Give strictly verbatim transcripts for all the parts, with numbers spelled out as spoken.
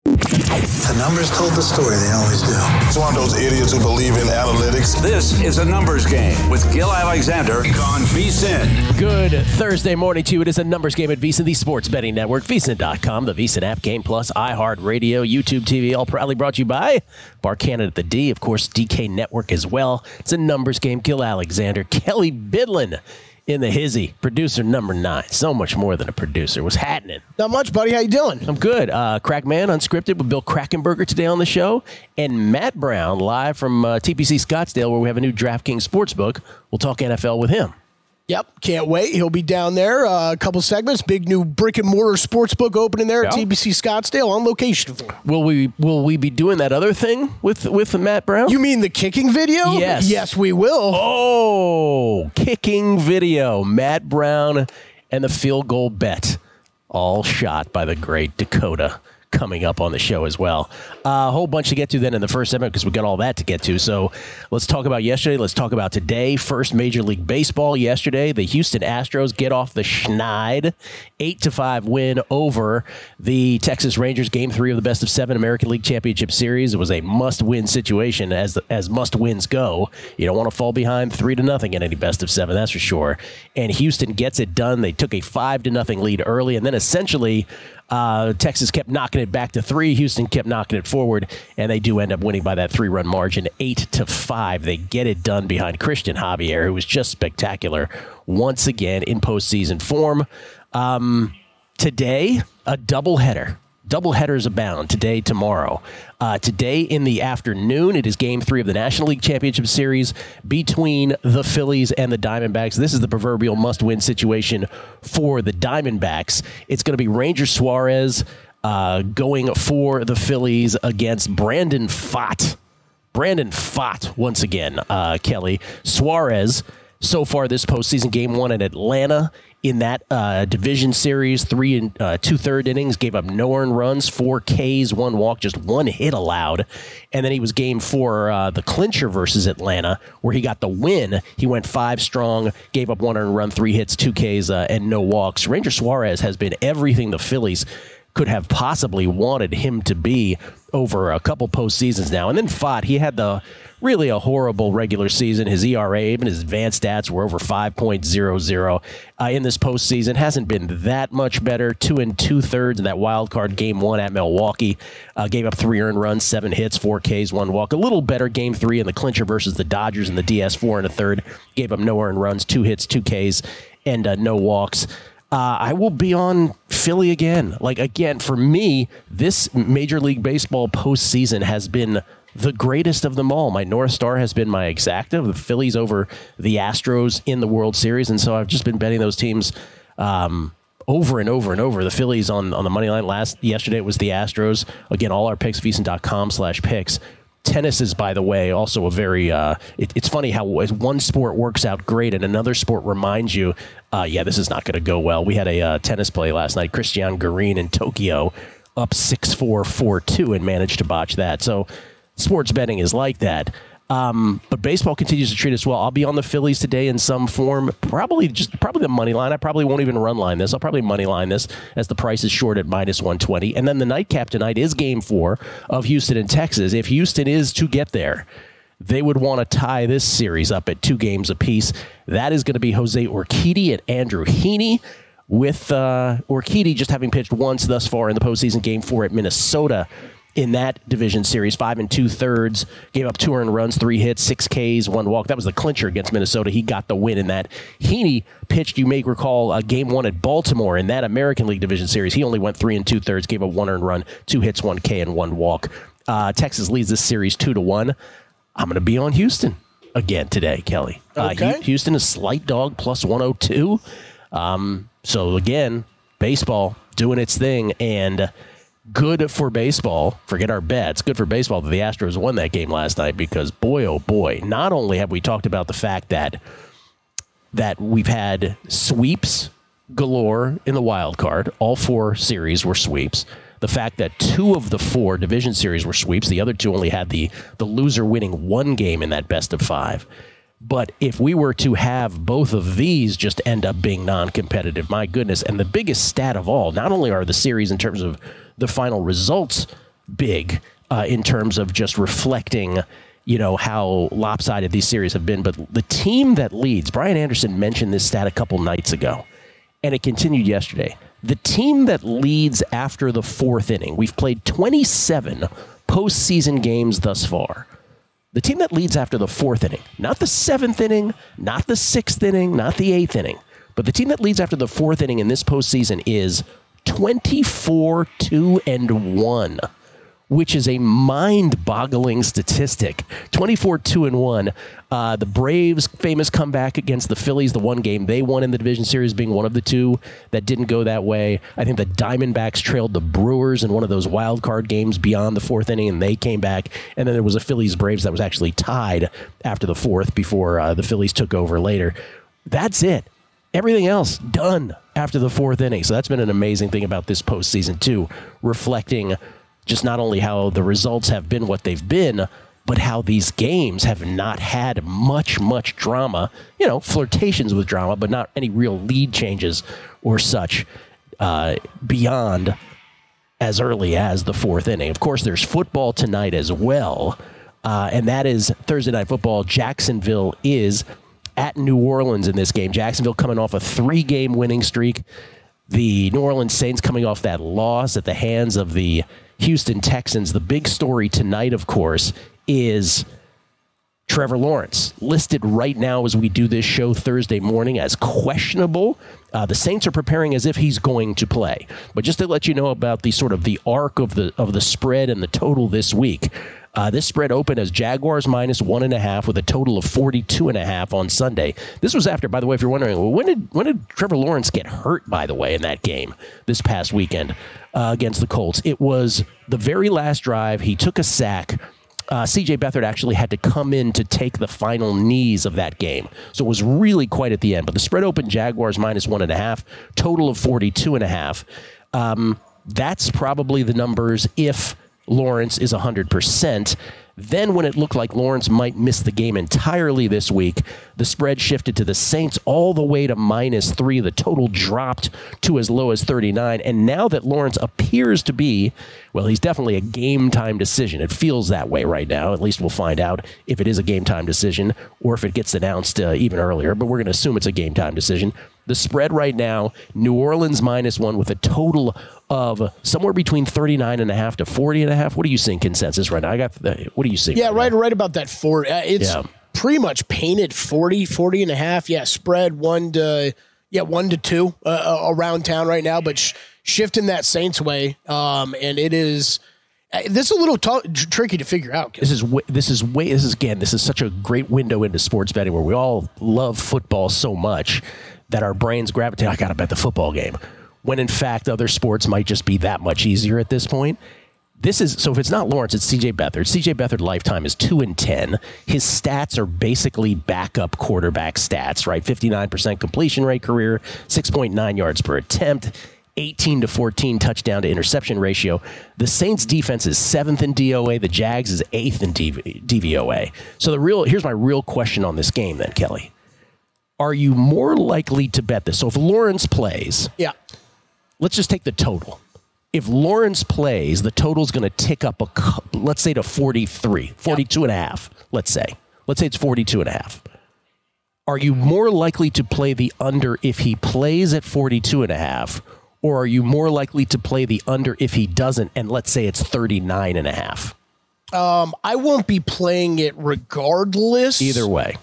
The numbers told the story. They always do. It's one of those idiots who believe in analytics. This is a numbers game with Gil Alexander on VSiN. Good Thursday morning to you. It is a numbers game at VSiN, the sports betting network, V S I N dot com, the VSiN app, Game Plus, iHeartRadio, YouTube T V, all proudly brought to you by Bar Canada at the D, of course, D K Network as well. It's a numbers game. Gil Alexander, Kelly Bidlin in the hizzy, producer number nine. So much more than a producer. What's happening? Not much, buddy. How you doing? I'm good. Uh, Crackman Unscripted with Bill Krackenberger today on the show. And Matt Brown live from uh, T P C Scottsdale, where we have a new DraftKings Sportsbook. We'll talk N F L with him. Yep, can't wait. He'll be down there. Uh, a couple segments. Big new brick and mortar sportsbook opening there at yeah. T P C Scottsdale on location. For will we will we be doing that other thing with with Matt Brown? You mean the kicking video? Yes. Yes, we will. Oh, kicking video. Matt Brown and the field goal bet, all shot by the great Dakota. Coming up on the show as well. Uh, a whole bunch to get to then in the first segment because we got all that to get to. So let's talk about yesterday. Let's talk about today. First Major League Baseball yesterday. The Houston Astros get off the schneid. eight to five win over the Texas Rangers. Game three of the best of seven American League Championship Series. It was a must-win situation as as must-wins go. You don't want to fall behind three to nothing in any best of seven, that's for sure. And Houston gets it done. They took a five to nothing lead early, and then essentially Uh, Texas kept knocking it back to three. Houston kept knocking it forward, and they do end up winning by that three-run margin, eight to five. They get it done behind Christian Javier, who was just spectacular once again in postseason form. Um, today, a doubleheader. Doubleheaders abound today, tomorrow. Uh, today in the afternoon, it is game three of the National League Championship Series between the Phillies and the Diamondbacks. This is the proverbial must-win situation for the Diamondbacks. It's going to be Ranger Suarez uh, going for the Phillies against Brandon Pfaadt. Brandon Pfaadt, once again, uh, Kelly. Suarez, so far this postseason, game one in Atlanta. In that uh, division series, three and uh, two-third innings, gave up no earned runs, four Ks, one walk, just one hit allowed. And then he was game for uh, the clincher versus Atlanta, where he got the win. He went five strong, gave up one earned run, three hits, two Ks, uh, and no walks. Ranger Suarez has been everything the Phillies could have possibly wanted him to be over a couple postseasons now. And then Pfaadt, he had the really a horrible regular season. His E R A, even his advanced stats were over five point oh oh uh, in this postseason. Hasn't been that much better. Two and two-thirds in that wild card game one at Milwaukee. Uh, gave up three earned runs, seven hits, four Ks, one walk. A little better game three in the clincher versus the Dodgers in the D S, four and a third. Gave up no earned runs, two hits, two Ks, and uh, no walks. Uh, I will be on Philly again. Like, again, for me, this Major League Baseball postseason has been the greatest of them all. My North Star has been my exacta, the Phillies over the Astros in the World Series. And so I've just been betting those teams um, over and over and over. The Phillies on, on the money line last yesterday, it was the Astros. Again, all our picks, V S I N dot com slash picks. Tennis is, by the way, also a very, uh, it, it's funny how one sport works out great and another sport reminds you, uh, yeah, this is not going to go well. We had a uh, tennis play last night, Christian Garin in Tokyo, up six four, four two, and managed to botch that. So sports betting is like that. Um, but baseball continues to treat us well. I'll be on the Phillies today in some form, probably just probably the money line. I probably won't even run line this. I'll probably money line this as the price is short at minus one twenty. And then the nightcap tonight is game four of Houston and Texas. If Houston is to get there, they would want to tie this series up at two games apiece. That is going to be Jose Urquidy and Andrew Heaney, with uh, Urquidy just having pitched once thus far in the postseason, game four at Minnesota. In that division series, five and two-thirds, gave up two earned runs, three hits, six Ks, one walk. That was the clincher against Minnesota. He got the win in that. Heaney pitched, you may recall, uh, game one at Baltimore in that American League division series. He only went three and two-thirds, gave up one earned run, two hits, one K, and one walk. Uh, Texas leads this series two to one. I'm going to be on Houston again today, Kelly. Okay. Uh, Houston is slight dog, plus one oh two. Um, so, again, baseball doing its thing, and good for baseball. Forget our bets. Good for baseball that the Astros won that game last night because, boy, oh, boy, not only have we talked about the fact that that we've had sweeps galore in the wild card. All four series were sweeps. The fact that two of the four division series were sweeps. The other two only had the, the loser winning one game in that best of five. But if we were to have both of these just end up being non-competitive, my goodness. And the biggest stat of all, not only are the series in terms of the final results big uh, in terms of just reflecting, you know, how lopsided these series have been. But the team that leads, Brian Anderson mentioned this stat a couple nights ago, and it continued yesterday. The team that leads after the fourth inning, we've played twenty-seven postseason games thus far. The team that leads after the fourth inning, not the seventh inning, not the sixth inning, not the eighth inning, but the team that leads after the fourth inning in this postseason is twenty-four two and one, which is a mind-boggling statistic. twenty-four two and one. Uh, the Braves' famous comeback against the Phillies, the one game they won in the division series, being one of the two that didn't go that way. I think the Diamondbacks trailed the Brewers in one of those wild card games beyond the fourth inning, and they came back. And then there was a Phillies-Braves that was actually tied after the fourth before uh, the Phillies took over later. That's it. Everything else done after the fourth inning. So that's been an amazing thing about this postseason, too, reflecting just not only how the results have been what they've been, but how these games have not had much, much drama. You know, flirtations with drama, but not any real lead changes or such uh, beyond as early as the fourth inning. Of course, there's football tonight as well, uh, and that is Thursday Night Football. Jacksonville is at New Orleans in this game. Jacksonville coming off a three-game winning streak. The New Orleans Saints coming off that loss at the hands of the Houston Texans. The big story tonight, of course, is Trevor Lawrence, listed right now as we do this show Thursday morning as questionable. Uh, the Saints are preparing as if he's going to play. But just to let you know about the sort of the arc of the of the spread and the total this week, uh, this spread opened as Jaguars minus one and a half with a total of forty-two and a half on Sunday. This was after, by the way, if you're wondering, well, when did when did Trevor Lawrence get hurt, by the way, in that game this past weekend uh, against the Colts? It was the very last drive. He took a sack. Uh, C J Beathard actually had to come in to take the final knees of that game. So it was really quite at the end. But the spread opened Jaguars minus one and a half, total of forty-two and a half. Um, that's probably the numbers if Lawrence is one hundred percent. Then when it looked like Lawrence might miss the game entirely this week, the spread shifted to the Saints all the way to minus three. The total dropped to as low as thirty-nine. And now that Lawrence appears to be, well, he's definitely a game-time decision. It feels that way right now. At least we'll find out if it is a game-time decision or if it gets announced uh, even earlier. But we're going to assume it's a game-time decision. The spread right now, New Orleans minus one with a total of somewhere between thirty-nine and a half to forty and a half. What are you seeing consensus right now? I got the, what are you seeing? Yeah, right, right, now? right about that four. Uh, it's yeah. pretty much painted forty, forty and a half. Yeah, spread one to yeah one to two uh, around town right now, but sh- shifting that Saints way, um, and it is. This is a little t- tricky to figure out. This is way, this is way this is again this is such a great window into sports betting where we all love football so much that our brains gravitate. I got to bet the football game, when in fact other sports might just be that much easier at this point. This is so if it's not Lawrence, it's C J Beathard. C J Beathard lifetime is two and ten. His stats are basically backup quarterback stats, right? Fifty-nine percent completion rate career, six point nine yards per attempt. eighteen to fourteen touchdown to interception ratio. The Saints defense is seventh in D O A. The Jags is eighth in D V O A. So the real here's my real question on this game then, Kelly. Are you more likely to bet this? So if Lawrence plays, yeah, let's just take the total. If Lawrence plays, the total's going to tick up, a, let's say, to forty-three, forty-two yeah. and a half, let's say. Let's say it's forty-two and a half. Are you more likely to play the under if he plays at forty-two and a half? Or are you more likely to play the under if he doesn't, and let's say it's thirty-nine and a half? Um, I won't be playing it regardless. Either way.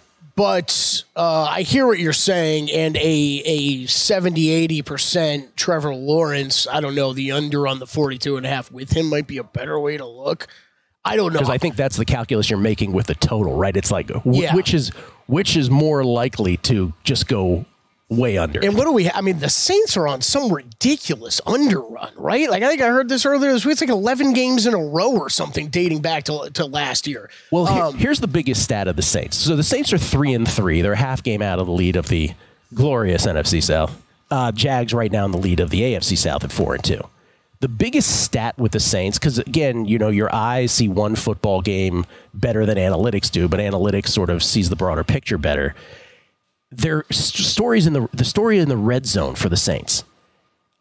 But uh, I hear what you're saying, and a a seventy, eighty percent Trevor Lawrence, I don't know, the under on the forty-two and a half with him might be a better way to look. I don't know. Because I think that's the calculus you're making with the total, right? It's like, w- yeah. which is which is more likely to just go way under. And what do we have? I mean, the Saints are on some ridiculous underrun, right? Like, I think I heard this earlier this week. It's like eleven games in a row or something dating back to, to last year. Well, um, here, here's the biggest stat of the Saints. So the Saints are three and three. They're a half game out of the lead of the glorious N F C South. Uh, Jags right now in the lead of the A F C South at four and two. The biggest stat with the Saints, because, again, you know, your eyes see one football game better than analytics do, but analytics sort of sees the broader picture better. Their stories in the the story in the red zone for the Saints. Uh,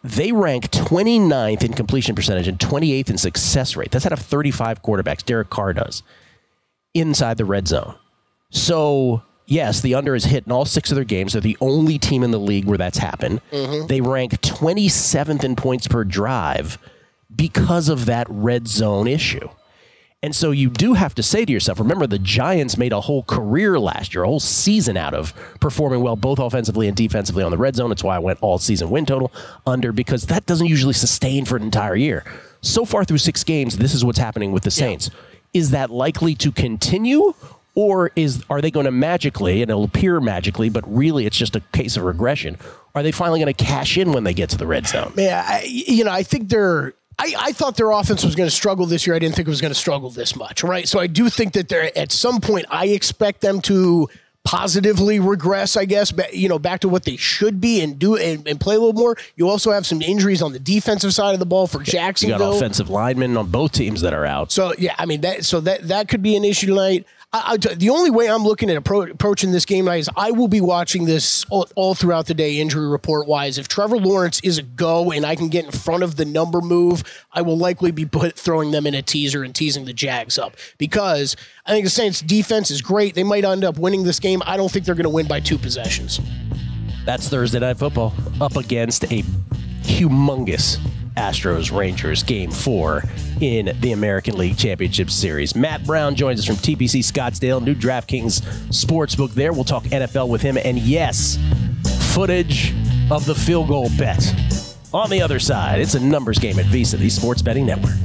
They rank twenty-ninth in completion percentage and twenty-eighth in success rate. That's out of thirty-five quarterbacks. Derek Carr does inside the red zone. So, yes, the under is hit in all six of their games. They're the only team in the league where that's happened. Mm-hmm. They rank twenty-seventh in points per drive because of that red zone issue. And so you do have to say to yourself, remember, the Giants made a whole career last year, a whole season out of performing well, both offensively and defensively on the red zone. That's why I went all season win total under, because that doesn't usually sustain for an entire year. So far through six games, this is what's happening with the Saints. Yeah. Is that likely to continue, or is are they going to magically, and it'll appear magically, but really it's just a case of regression, are they finally going to cash in when they get to the red zone? Yeah, I, you know, I think they're... I, I thought their offense was going to struggle this year. I didn't think it was going to struggle this much, right? So I do think that they're at some point, I expect them to positively regress, I guess, but, you know, back to what they should be and do and, and play a little more. You also have some injuries on the defensive side of the ball for Jacksonville. You got offensive linemen on both teams that are out. So yeah, I mean that. So that that could be an issue tonight. I, I, the only way I'm looking at appro- approaching this game tonight is I will be watching this all, all throughout the day, injury report wise. If Trevor Lawrence is a go and I can get in front of the number move, I will likely be put, throwing them in a teaser and teasing the Jags up, because I think the Saints defense is great. They might end up winning this game. I don't think they're going to win by two possessions. That's Thursday Night Football up against a humongous Astros-Rangers Game four in the American League Championship Series. Matt Brown joins us from T P C Scottsdale, new DraftKings Sportsbook there. We'll talk N F L with him. And yes, footage of the field goal bet. On the other side, it's a numbers game at Visa, the Sports Betting Network.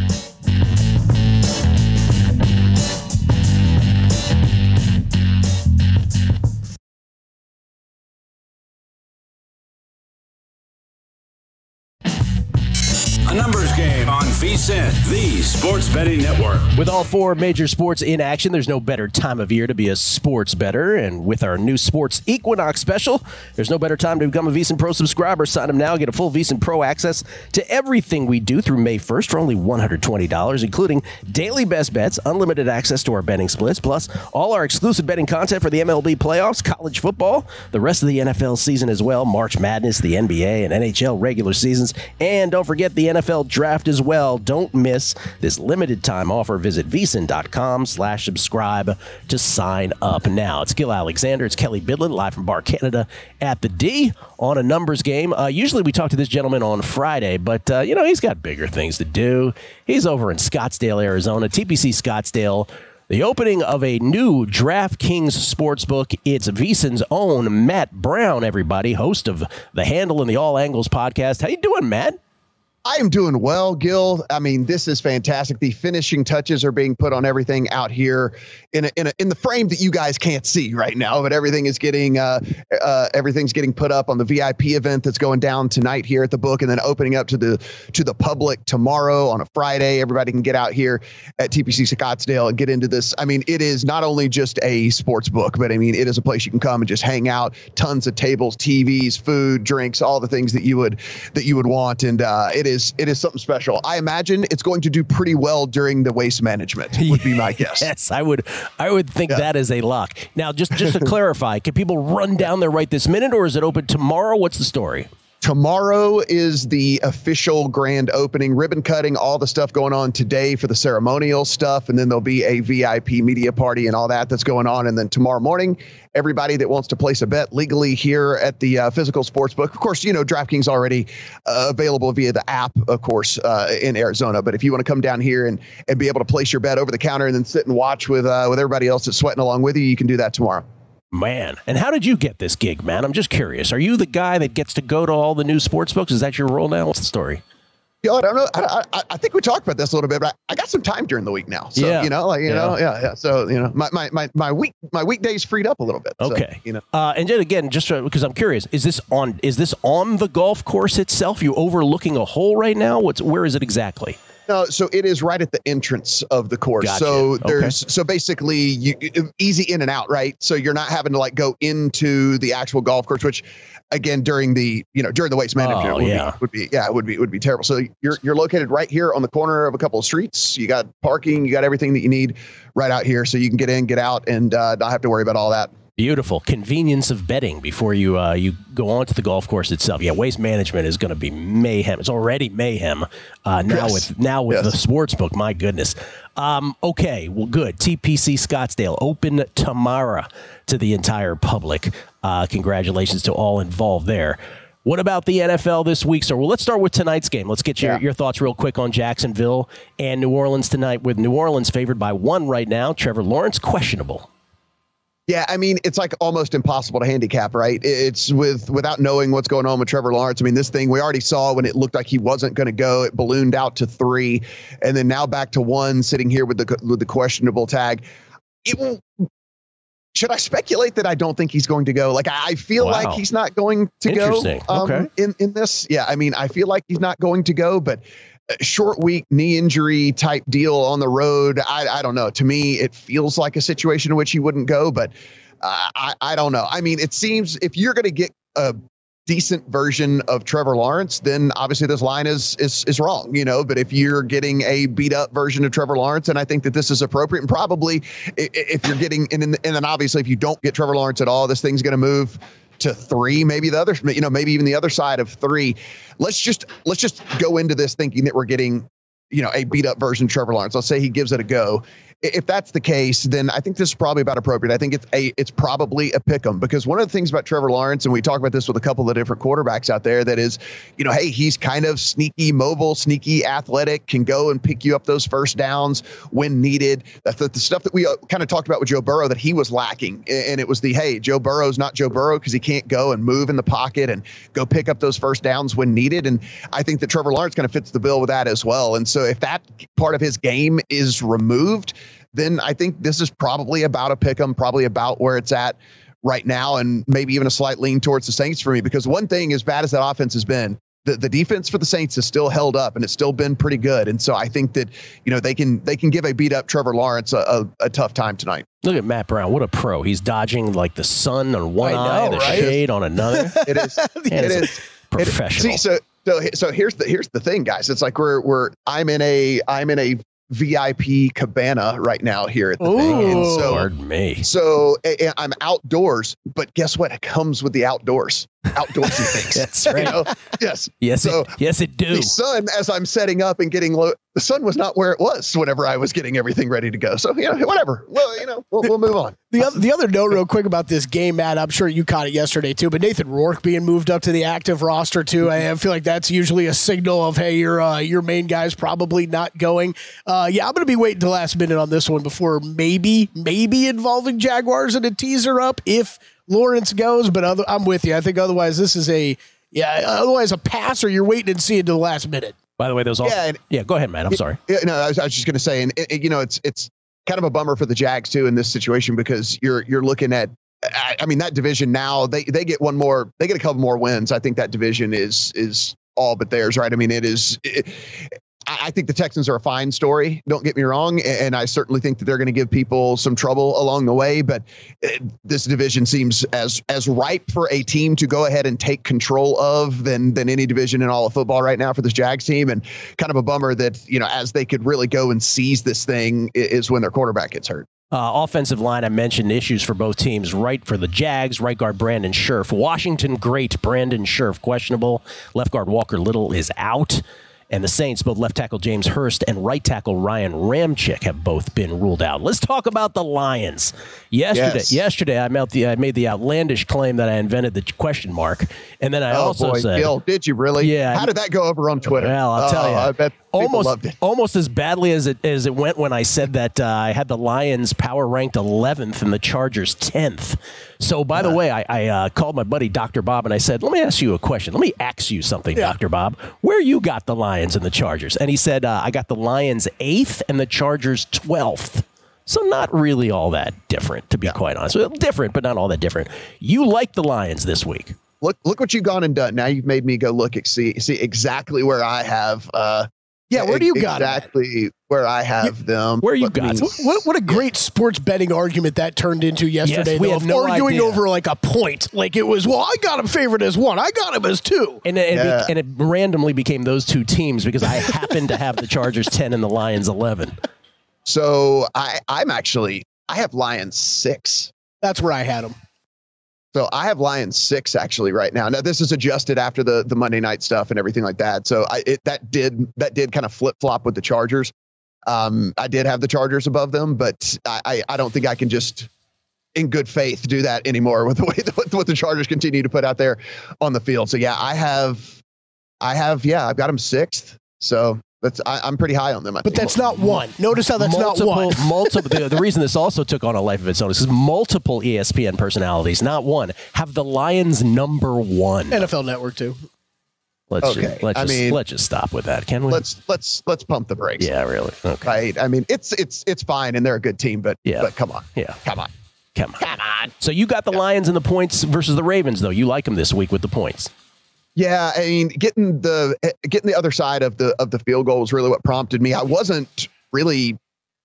A numbers game on V S I N, the Sports Betting Network. With all four major sports in action, there's no better time of year to be a sports bettor. And with our new Sports Equinox special, there's no better time to become a V S I N Pro subscriber. Sign up now. Get a full V S I N Pro access to everything we do through May first for only one hundred twenty dollars, including daily best bets, unlimited access to our betting splits, plus all our exclusive betting content for the M L B playoffs, college football, the rest of the N F L season as well, March Madness, the N B A, and N H L regular seasons. And don't forget the N F L draft as well. Don't miss this limited time offer. Visit vsin.com slash subscribe to sign up now. It's Gil Alexander. It's Kelly Bidlin live from Bar Canada at the D on a numbers game. Uh, usually we talk to this gentleman on Friday, but uh, you know, he's got bigger things to do. He's over in Scottsdale, Arizona, T P C Scottsdale. The opening of a new DraftKings Sportsbook. It's VSiN's own Matt Brown, everybody, host of The Handle and the All Angles podcast. How you doing, Matt? I am doing well, Gil. I mean, this is fantastic. The finishing touches are being put on everything out here in a, in a, in the frame that you guys can't see right now, but everything is getting uh, uh, everything's getting put up on the V I P event that's going down tonight here at the book, and then opening up to the to the public tomorrow on a Friday. Everybody can get out here at T P C Scottsdale and get into this. I mean, it is not only just a sports book, but I mean, it is a place you can come and just hang out. Tons of tables, T Vs, food, drinks, all the things that you would that you would want, and uh, it is. Is, it is something special. I imagine it's going to do pretty well during the waste management, would be my guess. Yes, I would I would think yeah. that is a lock. Now, just, just to clarify, can people run down there right this minute, or is it open tomorrow? What's the story? Tomorrow is the official grand opening, ribbon cutting, all the stuff going on today for the ceremonial stuff. And then there'll be a V I P media party and all that that's going on. And then tomorrow morning, everybody that wants to place a bet legally here at the uh, physical sportsbook. Of course, you know, DraftKings already uh, available via the app, of course, uh, in Arizona. But if you want to come down here and, and be able to place your bet over the counter and then sit and watch with uh, with everybody else that's sweating along with you, you can do that tomorrow. Man, and how did you get this gig, man? I'm just curious. Are you the guy that gets to go to all the new sports books? Is that your role now? What's the story? Yeah, I don't know. I, I, I think we talked about this a little bit, but I, I got some time during the week now. So, yeah. you know, like, you yeah. know, yeah, yeah. So, you know, my, my, my, my week, my weekdays freed up a little bit. Okay. So, you know, uh, and then again, just because I'm curious, is this on, is this on the golf course itself? You overlooking a hole right now? What's, where is it exactly? No, so it is right at the entrance of the course. Gotcha. So there's okay. so basically you easy in and out, right? So you're not having to like go into the actual golf course, which again during the you know during the waste management oh, would, yeah. be, would be yeah it would be would be terrible. So you're you're located right here on the corner of a couple of streets. You got parking, you got everything that you need right out here, so you can get in, get out, and uh, not have to worry about all that. Beautiful. Convenience of betting before you uh, you go on to the golf course itself. Yeah, waste management is going to be mayhem. It's already mayhem uh, now Yes. with now with Yes. the sports book. My goodness. Um, okay, well, good. T P C Scottsdale open tomorrow to the entire public. Uh, congratulations to all involved there. What about the N F L this week, sir? Well, let's start with tonight's game. Let's get your, Yeah. your thoughts real quick on Jacksonville and New Orleans tonight, with New Orleans favored by one right now. Trevor Lawrence, questionable. Yeah, I mean, it's like almost impossible to handicap, right? It's with without knowing what's going on with Trevor Lawrence. I mean, this thing we already saw when it looked like he wasn't going to go. It ballooned out to three, and then now back to one, sitting here with the with the questionable tag. It will. Should I speculate that I don't think he's going to go? Like, I feel Wow. like he's not going to go. Interesting. Um, Okay. In in this, yeah, I mean, I feel like he's not going to go, but. Short week, knee injury type deal on the road. I, I don't know. To me, it feels like a situation in which he wouldn't go, but uh, I, I don't know. I mean, it seems if you're going to get a decent version of Trevor Lawrence, then obviously this line is is is wrong, you know. But if you're getting a beat up version of Trevor Lawrence, and I think that this is appropriate, and probably if you're getting, and, and then obviously if you don't get Trevor Lawrence at all, this thing's going to move to three, maybe the other, you know, maybe even the other side of three. Let's just let's just go into this thinking that we're getting, you know, a beat up version of Trevor Lawrence. Let's say he gives it a go. If that's the case, then I think this is probably about appropriate. I think it's a it's probably a pick 'em, because one of the things about Trevor Lawrence, and we talk about this with a couple of different quarterbacks out there, that is, you know, hey, he's kind of sneaky, mobile, sneaky, athletic, can go and pick you up those first downs when needed. That's the, the stuff that we uh, kind of talked about with Joe Burrow that he was lacking, and it was the hey, Joe Burrow's not Joe Burrow because he can't go and move in the pocket and go pick up those first downs when needed. And I think that Trevor Lawrence kind of fits the bill with that as well. And so if that part of his game is removed, then I think this is probably about a pick 'em, probably about where it's at right now, and maybe even a slight lean towards the Saints for me, because one thing, as bad as that offense has been, the, the defense for the Saints has still held up, and it's still been pretty good. And so I think that, you know, they can they can give a beat up Trevor Lawrence a, a, a tough time tonight. Look at Matt Brown. What a pro. He's dodging like the sun on one I eye, know, the right? shade on another. It is. Man, it it's a is. professional. See, so so so here's the here's the thing, guys. It's like we're we're I'm in a I'm in a V I P cabana right now here at the thing. And Ooh. so Pardon me. So a- a- I'm outdoors, but guess what? It comes with the outdoors. Outdoorsy things. That's You right. know? Yes. Yes, So it, yes, it do. the sun, as I'm setting up and getting low, the sun was not where it was whenever I was getting everything ready to go. So, you know, whatever. Well, you know, we'll, we'll move on. The other, the other note real quick about this game, Matt, I'm sure you caught it yesterday too, but Nathan Rourke being moved up to the active roster too. I feel like that's usually a signal of, hey, your uh, your main guy's probably not going. Uh, yeah, I'm going to be waiting till last minute on this one before maybe, maybe involving Jaguars and a teaser up if Lawrence goes, but other, I'm with you. I think otherwise this is a, yeah, otherwise a pass, or you're waiting and seeing until the last minute. By the way, those all. Yeah, Yeah, and- go ahead, Matt. I'm sorry. Yeah, no, I was, I was just going to say, and it, it- you know, it's it's kind of a bummer for the Jags too in this situation, because you're you're looking at, I, I mean, that division now they they get one more, they get a couple more wins. I think that division is is all but theirs, right? I mean, it is. It, I I think the Texans are a fine story. Don't get me wrong, and I certainly think that they're going to give people some trouble along the way. But it, this division seems as as ripe for a team to go ahead and take control of than than any division in all of football right now for this Jags team. And kind of a bummer that, you know, as they could really go and seize this thing is when their quarterback gets hurt. Uh, offensive line, I mentioned issues for both teams. Right for the Jags, right guard Brandon Scherf. Washington, great. Brandon Scherf, questionable. Left guard Walker Little is out. And the Saints, both left tackle James Hurst and right tackle Ryan Ramczyk have both been ruled out. Let's talk about the Lions. Yesterday, Yes. yesterday I made, the, I made the outlandish claim that I invented the question mark. And then I Oh also boy, said... Gil, did you really? Yeah. How did that go over on Twitter? Well, I'll tell Oh, you. I bet people almost, loved it. almost as badly as it as it went when I said that uh, I had the Lions power ranked eleventh and the Chargers tenth. So, by the way, I, I uh, called my buddy Doctor Bob and I said, "Let me ask you a question. Let me ask you something, Yeah. Doctor Bob. Where you got the Lions and the Chargers?" And he said, uh, "I got the Lions eighth and the Chargers twelfth." So not really all that different, to be quite honest. Well, different, but not all that different. You like the Lions this week. Look, look what you've gone and done. Now you've made me go look and see see exactly where I have. Uh, Yeah, where do you got it at? exactly where I have them? Where you Let got me- it? What what a great sports betting argument that turned into yesterday. Yes, we though, had of no arguing idea. over like a point. Like it was, well, I got him favored as one. I got him as two. And it, Yeah. be, and it randomly became those two teams because I happened to have the Chargers ten and the Lions eleven. So I I'm actually I have Lions six That's where I had them. So I have Lions six actually right now. Now this is adjusted after the the Monday night stuff and everything like that. So I it, that did that did kind of flip flop with the Chargers. Um, I did have the Chargers above them, but I, I I don't think I can just in good faith do that anymore with the way the, what the Chargers continue to put out there on the field. So yeah, I have I have yeah I've got them sixth. So. That's, I, I'm pretty high on them. I but think. that's not one. Notice how that's multiple, not one. multiple. The, the reason this also took on a life of its own is because multiple E S P N personalities, not one, have the Lions number one. N F L Network too. Let's okay. just, let's I just, mean, let's just stop with that, can we? Let's let's let's pump the brakes. Yeah, really. Okay. Right. I mean, it's it's it's fine, and they're a good team, but yeah. but come on. Yeah. Come on. Come on. Come on. So you got the yeah. Lions and the points versus the Ravens, though. You like them this week with the points. Yeah, I mean, getting the getting the other side of the of the field goal was really what prompted me. I wasn't really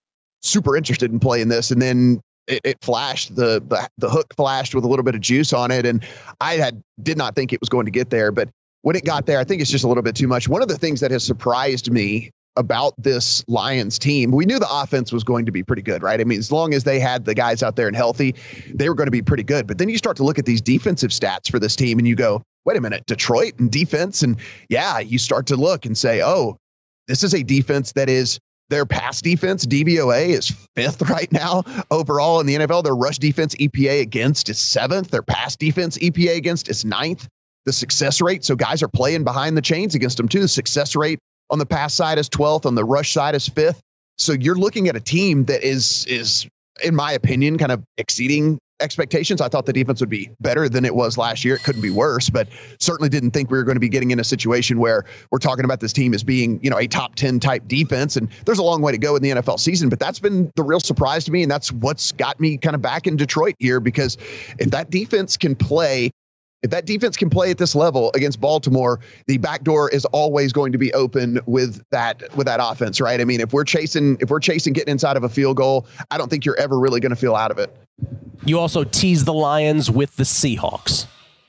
super interested in playing this, and then it, it flashed the, the the hook flashed with a little bit of juice on it, and I had did not think it was going to get there, but when it got there, I think it's just a little bit too much. One of the things that has surprised me about this Lions team, we knew the offense was going to be pretty good, right? I mean, as long as they had the guys out there and healthy, they were going to be pretty good. But then you start to look at these defensive stats for this team, and you go, wait a minute, Detroit and defense. And yeah, you start to look and say, oh, this is a defense that is their pass defense. D V O A is fifth right now overall in the N F L. Their rush defense E P A against is seventh. Their pass defense E P A against is ninth. The success rate, so guys are playing behind the chains against them too. The success rate on the pass side is twelfth. On the rush side is fifth. So you're looking at a team that is, is in my opinion, kind of exceeding expectations. I thought the defense would be better than it was last year. It couldn't be worse, but certainly didn't think we were going to be getting in a situation where we're talking about this team as being, you know, a top ten type defense. And there's a long way to go in the N F L season, but that's been the real surprise to me. And that's what's got me kind of back in Detroit here, because if that defense can play, if that defense can play at this level against Baltimore, the back door is always going to be open with that, with that offense, right? I mean, if we're chasing, if we're chasing getting inside of a field goal, I don't think you're ever really going to feel out of it. You also tease the Lions with the Seahawks.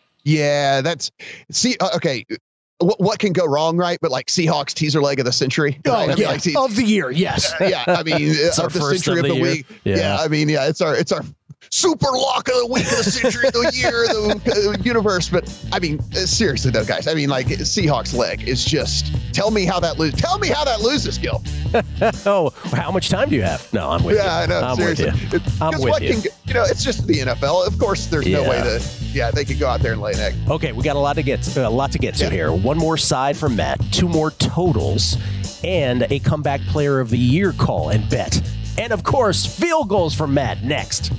Yeah, that's see. Uh, okay, what, what can go wrong, right? But like Seahawks teaser leg of the century, oh, right? I mean, yeah. like, see, of the year, yes. uh, yeah, I mean, it's of our the first century of of the the, year. week. Yeah. Yeah, I mean, yeah, it's our it's our super lock of the week of the century, the year, the uh, universe. But I mean, uh, seriously though, guys, I mean, like Seahawks leg is just. Tell me how that loses. Tell me how that loses, Gil. Oh, how much time do you have? No, I'm with yeah, you. Yeah, I know. I'm seriously, with you. I'm with what you. Can, you know, it's just the N F L. Of course, there's yeah. no way to. Yeah, they could go out there and lay an egg. Okay, we got a lot to get a lot to get to yeah. here. One more side from Matt, two more totals, and a comeback player of the year call and bet, and of course, field goals from Matt next.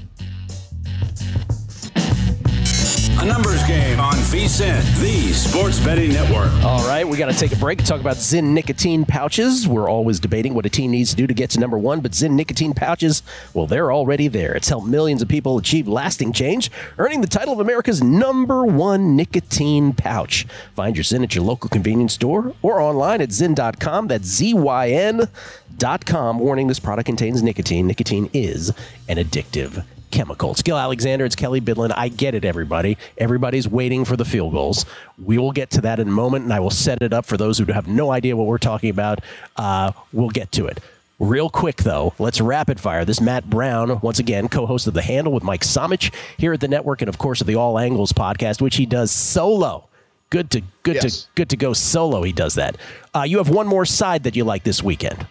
A numbers game on VSiN, the Sports Betting Network. All right, we got to take a break and talk about Zyn nicotine pouches. We're always debating what a team needs to do to get to number one, but Zyn nicotine pouches, well, they're already there. It's helped millions of people achieve lasting change, earning the title of America's number one nicotine pouch. Find your Zyn at your local convenience store or online at zyn dot com. That's Z Y N dot com. Warning, this product contains nicotine. Nicotine is an addictive chemical. It's Gil Alexander. It's Kelly Bidlin. I get it, everybody. Everybody's waiting for the field goals. We will get to that in a moment, and I will set it up for those who have no idea what we're talking about. Uh, we'll get to it. Real quick, though, let's rapid fire. This Matt Brown, once again, co-host of The Handle with Mike Somich here at the network, and, of course, of the All Angles podcast, which he does solo. Good to good yes. to good to go solo. He does that. Uh, you have one more side that you like this weekend.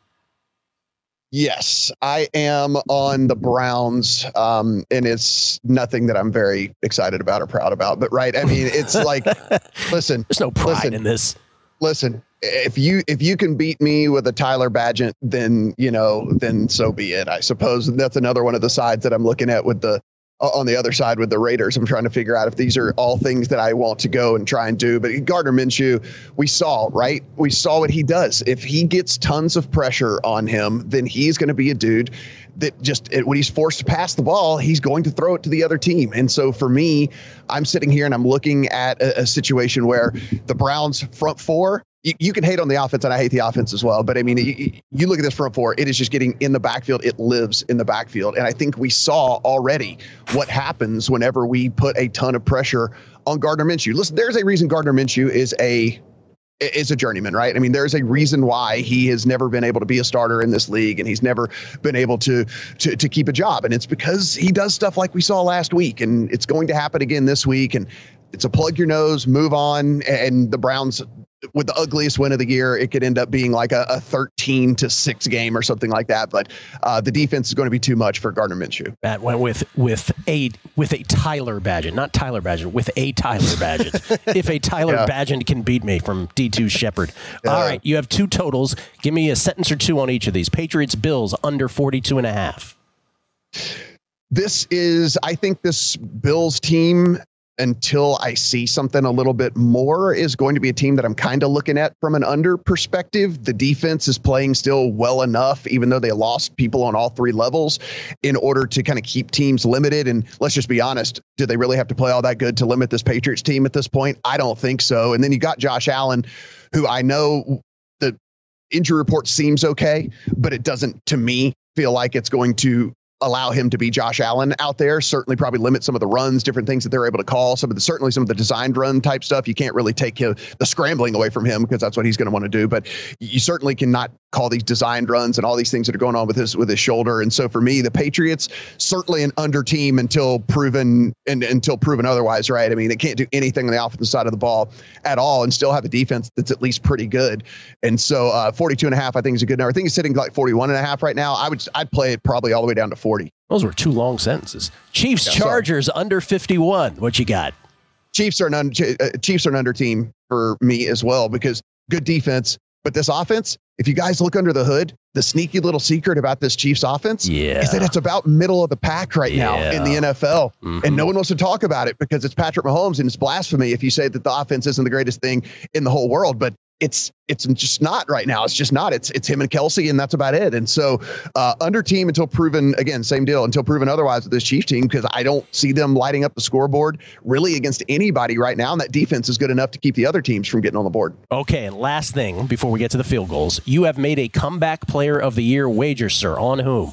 Yes, I am on the Browns, um, and it's nothing that I'm very excited about or proud about. But right, I mean, it's like, listen, there's no pride listen, in this. Listen, if you if you can beat me with a Tyler Badgett, then you know, then so be it. I suppose that's another one of the sides that I'm looking at with the. On the other side with the Raiders, I'm trying to figure out if these are all things that I want to go and try and do. But Gardner Minshew, we saw, right? We saw what he does. If he gets tons of pressure on him, then he's going to be a dude that just when he's forced to pass the ball, he's going to throw it to the other team. And so for me, I'm sitting here and I'm looking at a, a situation where the Browns front four, you, you can hate on the offense, and I hate the offense as well. But I mean, you, you look at this front four, it is just getting in the backfield. It lives in the backfield. And I think we saw already what happens whenever we put a ton of pressure on Gardner Minshew. Listen, there's a reason Gardner Minshew is a is a journeyman, right? I mean, there's a reason why he has never been able to be a starter in this league, and he's never been able to, to to keep a job. And it's because he does stuff like we saw last week, and it's going to happen again this week. And it's a plug your nose, move on. And the Browns, with the ugliest win of the year, it could end up being like a, a thirteen to six game or something like that. But uh, the defense is going to be too much for Gardner Minshew. Matt went with with a with a Tyler Bagent, not Tyler Bagent, with a Tyler Bagent. If a Tyler yeah. Bagent can beat me from D two Shepherd. Yeah. All right, you have two totals. Give me a sentence or two on each of these. Patriots Bills under forty-two and a half. This is, I think this Bills team, until I see something a little bit more, is going to be a team that I'm kind of looking at from an under perspective. The defense is playing still well enough, even though they lost people on all three levels, in order to kind of keep teams limited. And let's just be honest, do they really have to play all that good to limit this Patriots team at this point? I don't think so. And then you got Josh Allen, who I know the injury report seems okay, but it doesn't, to me, feel like it's going to allow him to be Josh Allen out there. Certainly probably limit some of the runs, different things that they're able to call. Some of the, certainly some of the designed run type stuff. You can't really take him, the scrambling away from him, because that's what he's going to want to do. But you certainly cannot call these designed runs and all these things that are going on with his, with his shoulder. And so for me, the Patriots, certainly an under team until proven and until proven otherwise, right? I mean, they can't do anything on the offensive side of the ball at all and still have a defense that's at least pretty good. And so uh, forty-two and a half, I think, is a good number. I think he's sitting like forty-one and a half right now. I would, I'd play it probably all the way down to forty. Those were two long sentences. Chiefs, yeah, Chargers sorry. under fifty-one. What you got? Chiefs are an un- Chiefs are an under team for me as well, because good defense, but this offense, if you guys look under the hood, the sneaky little secret about this Chiefs offense yeah. is that it's about middle of the pack right yeah. now in the N F L. Mm-hmm. And no one wants to talk about it because it's Patrick Mahomes, and it's blasphemy if you say that the offense isn't the greatest thing in the whole world. But it's it's just not right now. It's just not. It's it's him and Kelsey, and that's about it. And so uh, under team until proven, again, same deal, until proven otherwise with this Chiefs team, because I don't see them lighting up the scoreboard really against anybody right now. And that defense is good enough to keep the other teams from getting on the board. Okay, and last thing before we get to the field goals, you have made a comeback player of the year wager, sir. On whom?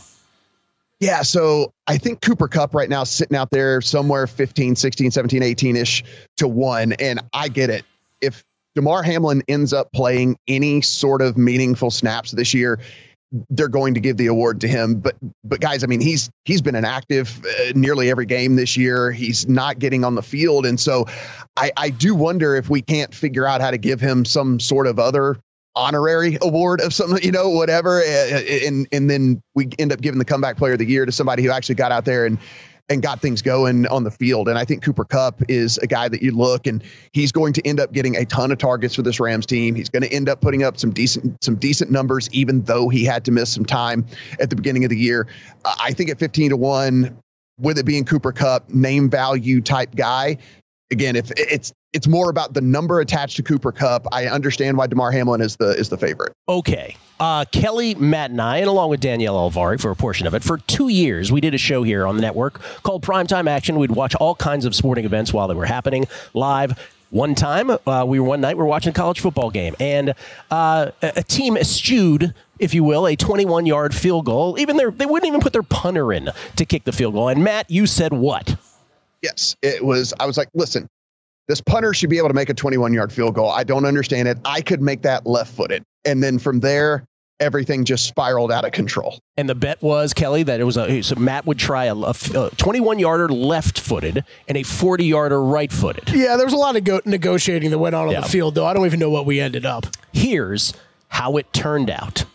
Yeah, so I think Cooper Kupp right now sitting out there somewhere fifteen, sixteen, seventeen, eighteen-ish to one. And I get it. If DeMar Hamlin ends up playing any sort of meaningful snaps this year, they're going to give the award to him. But, but guys, I mean, he's, he's been inactive uh, nearly every game this year. He's not getting on the field. And so I, I do wonder if we can't figure out how to give him some sort of other honorary award of something, you know, whatever. And, and then we end up giving the comeback player of the year to somebody who actually got out there and, and got things going on the field. And I think Cooper Kupp is a guy that you look, and he's going to end up getting a ton of targets for this Rams team. He's going to end up putting up some decent, some decent numbers, even though he had to miss some time at the beginning of the year. Uh, I think at fifteen to one, with it being Cooper Kupp, name value type guy. Again, if it's, it's more about the number attached to Cooper Kupp. I understand why DeMar Hamlin is the, is the favorite. Okay. Uh, Kelly, Matt, and I, and along with Danielle Alvari for a portion of it, for two years, we did a show here on the network called Primetime Action. We'd watch all kinds of sporting events while they were happening live. One time, uh, we were one night, we were watching a college football game, and uh, a, a team eschewed, if you will, a twenty-one-yard field goal. Even their, they wouldn't even put their punter in to kick the field goal. And Matt, you said what? Yes, it was. I was like, listen, this punter should be able to make a twenty-one-yard field goal. I don't understand it. I could make that left-footed. And then from there, everything just spiraled out of control. And the bet was, Kelly, that it was a, so Matt would try a, a twenty-one-yarder left-footed and a forty-yarder right-footed. Yeah, there was a lot of go- negotiating that went on on yeah. the field, though. I don't even know what we ended up. Here's how it turned out.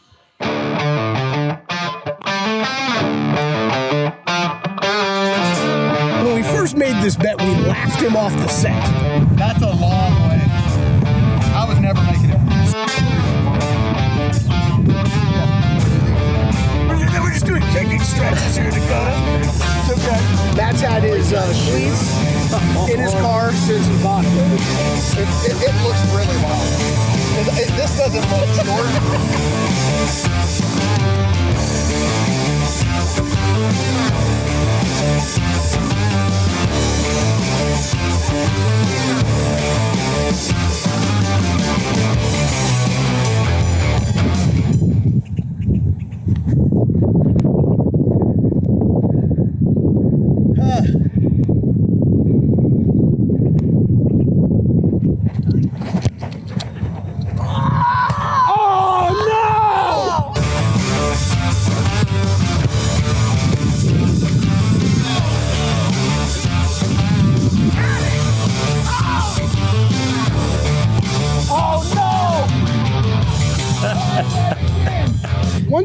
When we first made this bet, we laughed him off the set. That's a long way. I was never making it. We're just doing kicking stretches here, Dakota. It's okay. Matt's had his uh, cleats in his car since he bought it. It, it, it looks really long. It, it, this doesn't look short.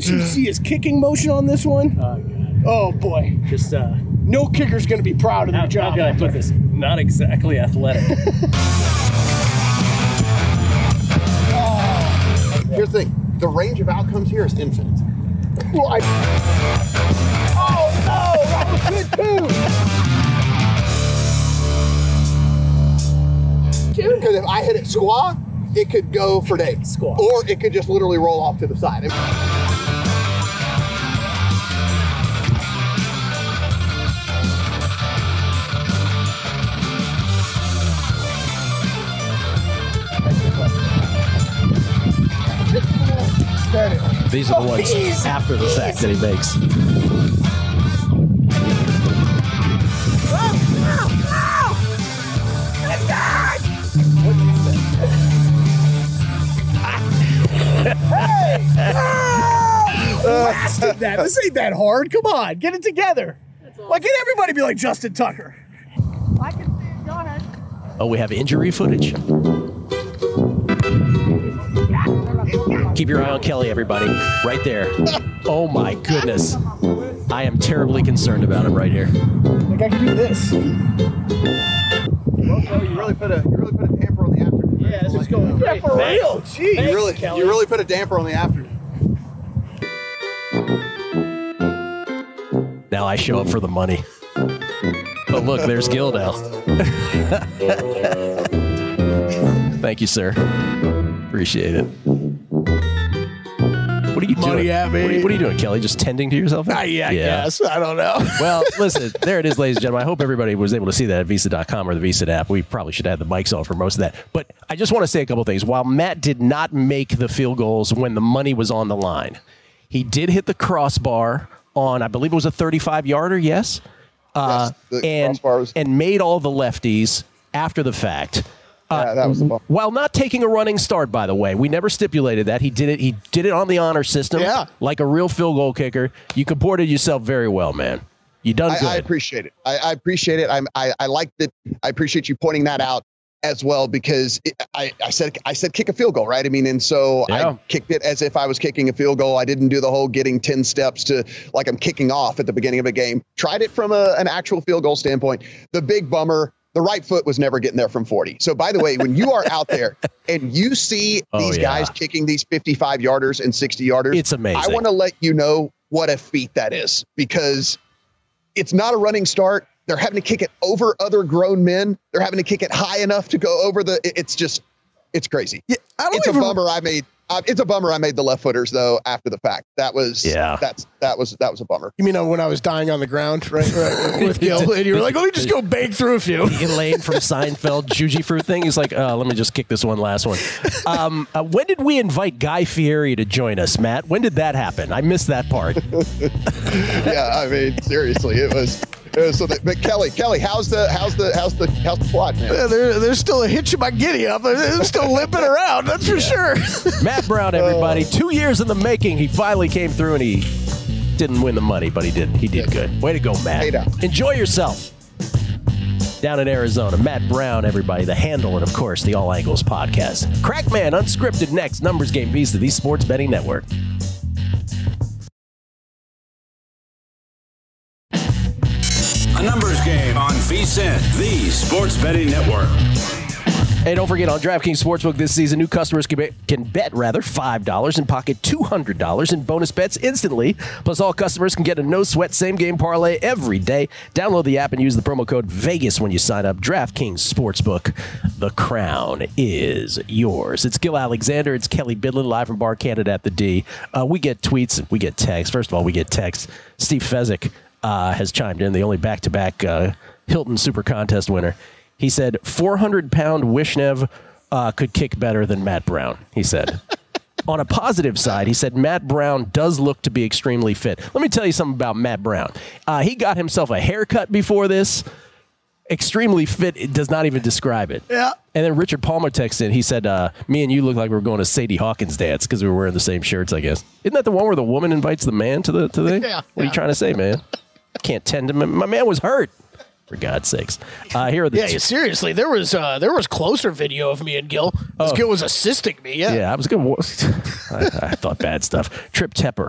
Didn't you see his kicking motion on this one? Oh, God. Oh, boy. Just, uh, no kicker's going to be proud of how, their job. how can I put this? Not exactly athletic. Oh. Here's the thing. The range of outcomes here is infinite. Well, I... Oh, no! That was good, too! Because if I hit it squaw, it could go for days. Squaw. Or it could just literally roll off to the side. These are the ones Oh, after the fact that he makes. Blasted that. This ain't that hard. Come on, get it together. Why can't everybody be like Justin Tucker? I can see it. Go ahead. Oh, we have injury footage. Keep your eye on Kelly, everybody. Right there. Oh, my goodness. I am terribly concerned about him right here. Like, I can do this. Well, you really put a you really put a damper on the afternoon. Yeah, this is going Yeah, great. for real. Jeez. You really you really put a damper on the afternoon. Now I show up for the money. Oh, look, there's Gil now. Thank you, sir. Appreciate it. What are you Money doing? at me. What are, you, what are you doing, Kelly? Just tending to yourself? Ah, yeah, I guess. I don't know. Well, listen, there it is, ladies and gentlemen. I hope everybody was able to see that at visa dot com or the Visa app. We probably should have the mics on for most of that. But I just want to say a couple things. While Matt did not make the field goals when the money was on the line, he did hit the crossbar on, I believe it was a thirty-five yarder, yes? Uh, Yes, the and, crossbar was- and made all the lefties after the fact. Uh, Yeah, that was the ball. While not taking a running start, by the way, we never stipulated that. He did it. He did it on the honor system, Yeah. like a real field goal kicker. You comported yourself very well, man. You done good. I, I appreciate it. I, I appreciate it. I'm, I I like that. I appreciate you pointing that out as well because it, I I said I said kick a field goal, right? I mean, and so Yeah. I kicked it as if I was kicking a field goal. I didn't do the whole getting ten steps to like I'm kicking off at the beginning of a game. Tried it from a, an actual field goal standpoint. The big bummer. The right foot was never getting there from forty. So, by the way, when you are out there and you see Oh, these yeah. guys kicking these fifty-five yarders and sixty yarders, It's amazing. I want to let you know what a feat that is because it's not a running start. They're having to kick it over other grown men. They're having to kick it high enough to go over the. it- It's just, it's crazy. Yeah, I don't It's even, a bummer. I made. Uh, it's a bummer. I made the left footers though after the fact. That was. Yeah. That's that was that was a bummer. You mean uh, when I was dying on the ground, right? right with Gil, and you were like, let me just go bake through a few. Elaine from Seinfeld, Juji Fruit thing. He's like, uh, let me just kick this one last one. Um, uh, when did we invite Guy Fieri to join us, Matt? When did that happen? I missed that part. Yeah, I mean, seriously, it was. It was so that, but Kelly, Kelly, how's the how's the how's the how's the plot, man? Yeah, there, there's still a hitch in my giddy up. They're still limping around, that's for sure. Matt Brown, everybody. Two years in the making. He finally came through, and he didn't win the money, but he did. He did good. Way to go, Matt. Paid out. Enjoy yourself. Down in Arizona, Matt Brown, everybody. The Handle, and of course, the All Angles podcast. Crackman, Unscripted next. Numbers Game Visa, the Sports Betting Network. A numbers game on VSiN, the Sports Betting Network. Hey, don't forget, on DraftKings Sportsbook this season, new customers can bet, can bet rather five dollars and pocket two hundred dollars in bonus bets instantly. Plus, all customers can get a no-sweat same-game parlay every day. Download the app and use the promo code VEGAS when you sign up. DraftKings Sportsbook, the crown is yours. It's Gil Alexander. It's Kelly Bidlin, live from Bar Canada at the D. Uh, we get tweets. We get texts. First of all, we get texts. Steve Fezzik uh, has chimed in, the only back-to-back uh, Hilton Super Contest winner. He said four hundred pound Wishnev uh, could kick better than Matt Brown, he said. On a positive side, he said Matt Brown does look to be extremely fit. Let me tell you something about Matt Brown. Uh, he got himself a haircut before this. Extremely fit, it does not even describe it. Yeah. And then Richard Palmer texted in. He said, uh, me and you look like we were going to Sadie Hawkins dance because we were wearing the same shirts, I guess. Isn't that the one where the woman invites the man to the to the? Yeah, What are you trying to say, man? Can't tend to him. My man was hurt. For God's sakes. Uh, here are the Yeah, yeah, seriously, there was uh, there was closer video of me and Gil. This Oh. Gil was assisting me. Yeah. Yeah, I was going to. I, I thought bad stuff. Trip Tepper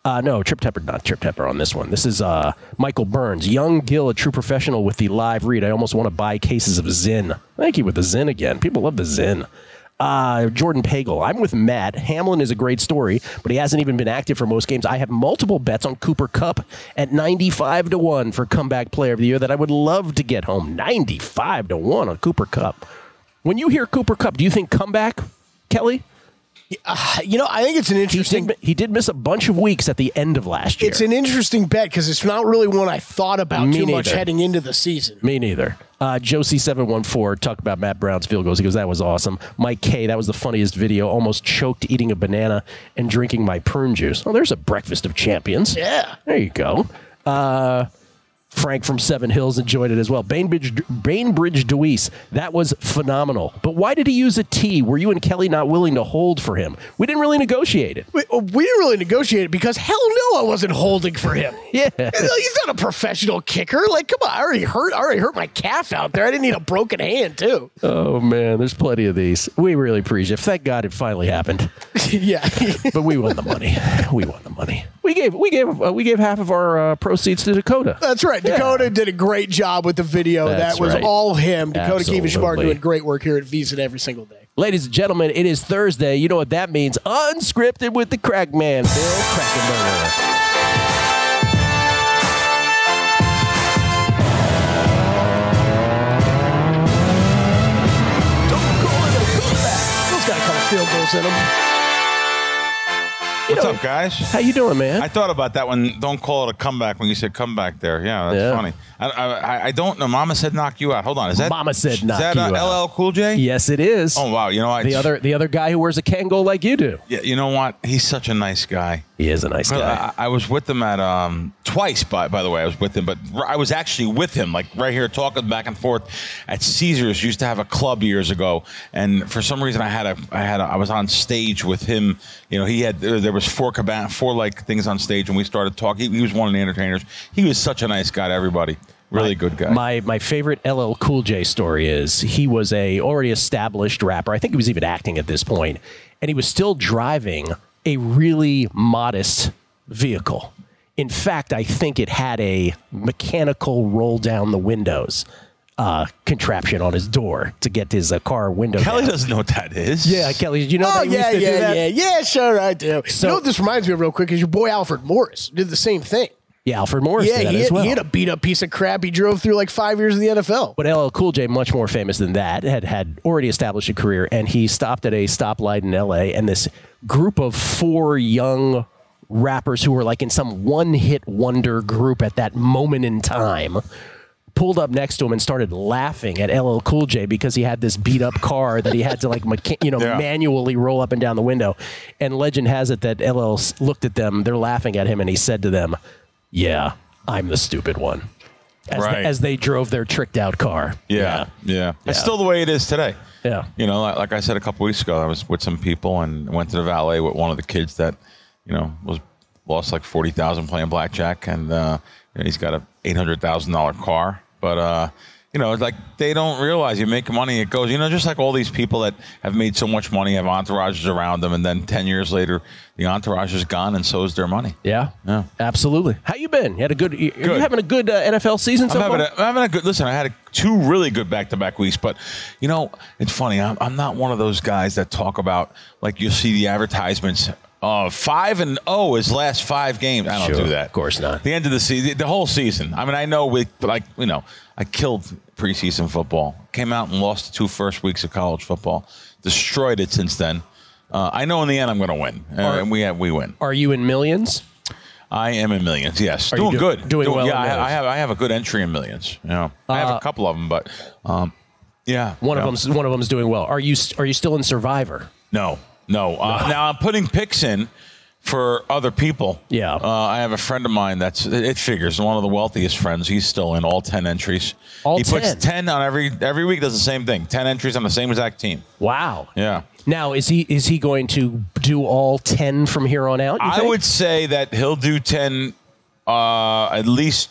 Uh, no, Trip Tepper, not Trip Tepper on this one. This is uh, Michael Burns. Young Gill, a true professional with the live read. I almost want to buy cases of Zin. Thank you with the Zin again. People love the Zin. Uh, Jordan Pagel. I'm with Matt. Hamlin is a great story, but he hasn't even been active for most games. I have multiple bets on Cooper Kupp at ninety-five to one for comeback player of the year that I would love to get home. ninety-five to one on Cooper Kupp. When you hear Cooper Kupp, do you think comeback, Kelly? Uh, you know, I think it's an interesting. He did, he did miss a bunch of weeks at the end of last year. It's an interesting bet because it's not really one I thought about Me too much neither. heading into the season. Me neither. Uh, Josie seven one four talked about Matt Brown's field goals. He goes, that was awesome. Mike K, that was the funniest video. Almost choked eating a banana and drinking my prune juice. Oh, there's a breakfast of champions. Yeah. There you go. Uh, Frank from Seven Hills enjoyed it as well. Bainbridge, Bainbridge Deweese, that was phenomenal. But why did he use a T? Were you and Kelly not willing to hold for him? We didn't really negotiate it. We, we didn't really negotiate it because hell no, I wasn't holding for him. Yeah. He's not a professional kicker. Like, come on, I already hurt, I already hurt my calf out there. I didn't need a broken hand, too. Oh, man, there's plenty of these. We really appreciate it. Thank God it finally happened. Yeah. But we won the money. We won the money. We gave we gave uh, we gave half of our uh, proceeds to Dakota. That's right. Dakota Yeah. did a great job with the video. That's that was right. all him. Dakota Absolutely. Kiva-Shamar doing great work here at VSiN every single day. Ladies and gentlemen, it is Thursday. You know what that means. Unscripted with the Crack Man, Bill Krackomberger. Bill's got a couple field goals in him. What's up, guys? How you doing, man? I thought about that one. Don't call it a comeback when you said comeback there. Yeah, that's Yeah. funny. I, I I don't know. Mama said knock you out. Hold on. Is that Mama said knock is that, you uh, out. L L Cool J? Yes, it is. Oh wow. You know what? The other the other guy who wears a Kangol like you do. Yeah. You know what? He's such a nice guy. He is a nice guy. I, I was with him at um twice. By by the way, I was with him, but I was actually with him, like right here, talking back and forth at Caesars. Used to have a club years ago, and for some reason, I had a I had a, I was on stage with him. You know, he had there, there was four cabana, four like things on stage, and we started talking. He, he was one of the entertainers. He was such a nice guy to everybody. Really my, good guy. My my favorite L L Cool J story is he was a already established rapper. I think he was even acting at this point, and he was still driving a really modest vehicle. In fact, I think it had a mechanical roll down the windows uh, contraption on his door to get his uh, car window Kelly down. doesn't know what that is. Yeah, Kelly, did you know Oh, that he yeah, used to yeah, do that? yeah. Yeah, sure, I do. So- you know what this reminds me of real quick is your boy Alfred Morris did the same thing. Yeah, Alfred Morris Yeah, did that he as had, well. he had a beat up piece of crap. He drove through like five years in the N F L. But L L Cool J, much more famous than that, had had already established a career, and he stopped at a stoplight in L A, and this group of four young rappers who were like in some one-hit wonder group at that moment in time pulled up next to him and started laughing at L L Cool J because he had this beat-up car that he had to like mecha- you know Yeah. manually roll up and down the window. And legend has it that L L looked at them, they're laughing at him, and he said to them, "Yeah, I'm the stupid one." As, Right. they, as they drove their tricked-out car. Yeah, yeah. Yeah. It's still the way it is today. Yeah. You know, like, like I said a couple weeks ago, I was with some people and went to the valet with one of the kids that, you know, was lost like forty thousand playing blackjack, and uh, you know, he's got a eight hundred thousand dollar car. But uh, you know, it's like they don't realize you make money, it goes. You know, just like all these people that have made so much money, have entourages around them, and then ten years later, the entourage is gone, and so is their money. Yeah, Yeah. absolutely. How you been? You had a good. You, Good. you having a good uh, N F L season so I'm having, far? a, I'm having a good listen. I had a, two really good back-to-back weeks, but you know, it's funny. I'm, I'm not one of those guys that talk about like you see the advertisements. Uh, five and oh his last five games. I don't Sure, do that. of course not. The end of the season, the whole season. I mean, I know we like you know, I killed preseason football. Came out and lost the two first weeks of college football. Destroyed it since then. Uh, I know in the end I'm going to win, uh, Are- and we have, we win. Are you in millions? I am in millions. Yes, Are you doing do- good. doing well Yeah, in I, those? I have. I have a good entry in millions. You know, I have Uh, a couple of them, but um, yeah, One yeah. of them's one of them's doing well. Are you Are you still in Survivor? No, no. Uh, now I'm putting picks in for other people. Yeah. Uh, I have a friend of mine that's it figures one of the wealthiest friends. He's still in all ten entries. All he puts ten? ten on every every week. Does the same thing. Ten entries on the same exact team. Wow. Yeah. Now is he is he going to do all ten from here on out? you I think? would say that he'll do ten, uh, at least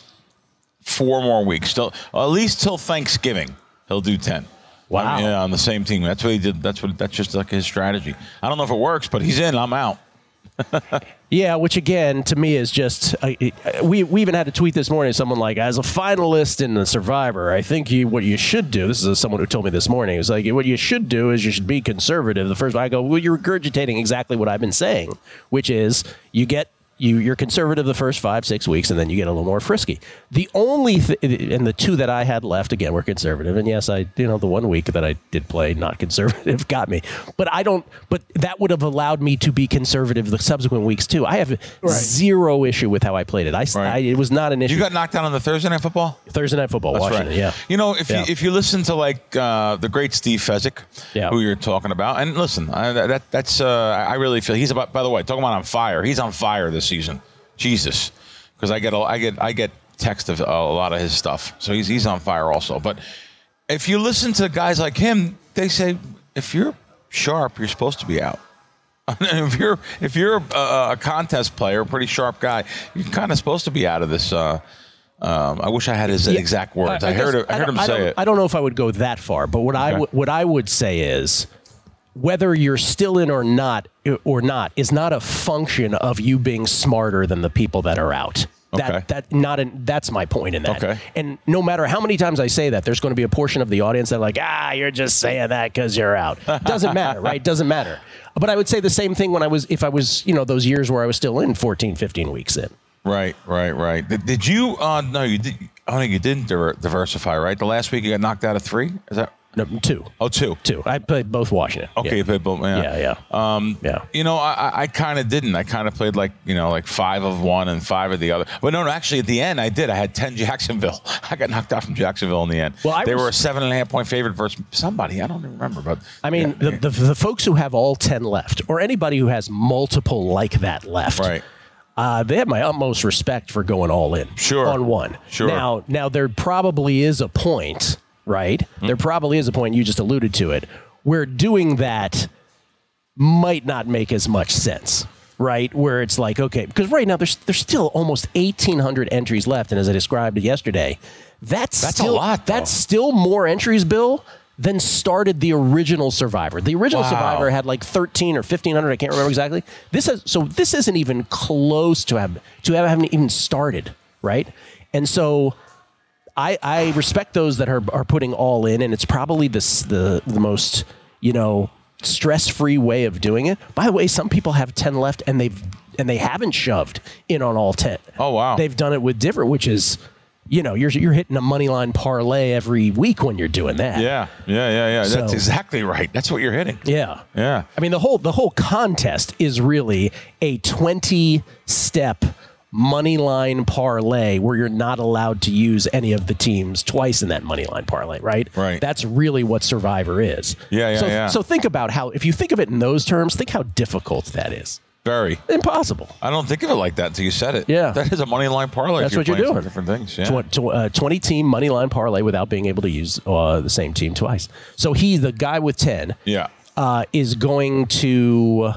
four more weeks. Still, at least till Thanksgiving, he'll do ten. Wow. I mean, yeah, on the same team. That's what he did. That's what. That's just like his strategy. I don't know if it works, but he's in. I'm out. Yeah, which again to me is just uh, it, uh, we we even had a tweet this morning. Someone like, as a finalist in the Survivor, I think you what you should do. This is someone who told me this morning. It was like, what you should do is you should be conservative. The first I go, well, you're regurgitating exactly what I've been saying, which is you get. You, you're conservative the first five, six weeks, and then you get a little more frisky. The only th- and the two that I had left, again, were conservative. And yes, I, you know, the one week that I did play not conservative got me. But I don't, but that would have allowed me to be conservative the subsequent weeks too. I have right. zero issue with how I played it. I, right. I, it was not an issue. You got knocked down on the Thursday Night Football? Thursday Night Football, That's Washington, right. yeah. You know, if yeah. you if you listen to like uh, the great Steve Fezzik, yeah. who you're talking about, and listen, I, that that's uh, I really feel he's about. By the way, talking about on fire, he's on fire this season. Jesus, because I get a, I get I get text of a lot of his stuff, so he's he's on fire also. But if you listen to guys like him, they say if you're sharp, you're supposed to be out. if you're if you're a, a contest player, a pretty sharp guy, you're kind of supposed to be out of this. Uh, um, I wish I had his yeah, exact words. I, I, I heard it, I heard him I say it. I don't know if I would go that far, but what okay. I w- what I would say is, whether you're still in or not, or not, is not a function of you being smarter than the people that are out. That okay. that not an, that's my point in that. Okay. And no matter how many times I say that, there's going to be a portion of the audience that are like, ah, you're just saying that because you're out. Doesn't matter, right? Doesn't matter. But I would say the same thing when I was, if I was, you know, those years where I was still in fourteen, fifteen weeks in. Right, right, right. Did, did you? Uh, no, you did. I think you didn't diversify, right? The last week you got knocked out of three. Is that? No, two. Oh, two. Two. I played both Washington. Okay, yeah. you played both. Yeah, yeah. yeah. Um, yeah. You know, I, I kind of didn't. I kind of played like, you know, like five of one and five of the other. But no, no, actually at the end I did. I had ten Jacksonville. I got knocked out from Jacksonville in the end. Well, I they was, were a seven and a half point favorite versus somebody. I don't even remember. But I mean, yeah. the, the the folks who have all ten left, or anybody who has multiple like that left, right? Uh, they have my utmost respect for going all in. Sure. On one. Sure. Now, now there probably is a point. Right? Mm-hmm. There probably is a point, you just alluded to it, where doing that might not make as much sense, right? Where it's like, okay, because right now there's there's still almost eighteen hundred entries left, and as I described yesterday, that's, that's still, a lot, though. That's still more entries, Bill, than started the original Survivor. The original wow. Survivor had like thirteen or fifteen hundred, I can't remember exactly. This has, so this isn't even close to have, to have, haven't even started, right? And so I, I respect those that are are putting all in, and it's probably this, the the most, you know, stress-free way of doing it. By the way, some people have ten left, and they've and they haven't shoved in on all ten. Oh wow! They've done it with different, which is, you know, you're you're hitting a money line parlay every week when you're doing that. Yeah, yeah, yeah, yeah. So, that's exactly right. That's what you're hitting. Yeah, yeah. I mean, the whole the whole contest is really a twenty-step money line parlay where you're not allowed to use any of the teams twice in that money line parlay, right? Right. That's really what Survivor is. Yeah, yeah, so, yeah. So think about how, if you think of it in those terms, think how difficult that is. Very. Impossible. I don't think of it like that until you said it. Yeah. That is a money line parlay. That's you're what you're doing. Different things. Yeah. Tw- tw- uh, twenty-team money line parlay without being able to use uh, the same team twice. So he, the guy with ten, yeah, uh, is going to...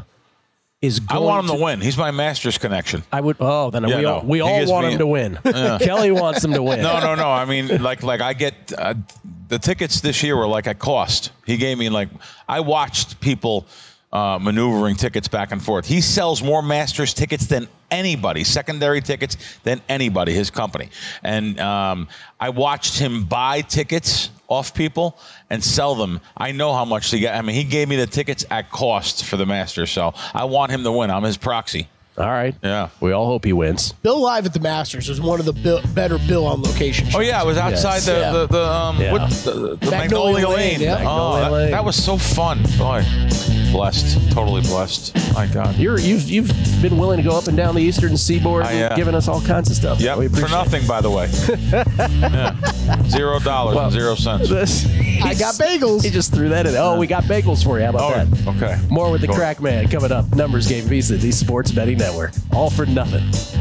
Is I want him to, to win. He's my Masters connection. I would. Oh, then yeah, we no. all we all want me, him to win. Yeah. Kelly wants him to win. No, no, no. I mean, like, like I get uh, the tickets this year were like at cost. He gave me like I watched people uh, maneuvering tickets back and forth. He sells more Masters tickets than anybody, secondary tickets than anybody. His company, and um, I watched him buy tickets off people and sell them. I know how much he got. I mean, he gave me the tickets at cost for the Masters, so I want him to win. I'm his proxy. All right. Yeah. We all hope he wins. Bill Live at the Masters was one of the Bill, better Bill on location shows. Oh, yeah. It was outside Yes. the, Yeah. the, the, um, Yeah. what, the, the Magnolia Magnolia, Lane, Lane. yeah. Oh, Magnolia that, Lane. that was so fun. Boy, blessed. Totally blessed. My God. You're, you've you've been willing to go up and down the Eastern Seaboard I, and uh, giving us all kinds of stuff. Yep, We for appreciate nothing, by the way. Yeah. Zero dollars Well, and zero cents. This, I got bagels. He just threw that in. Oh, we got bagels for you. How about Oh, that? okay. More with the Go. Crack Man coming up. Numbers Game Visa, the Sports Betting Network. All for nothing.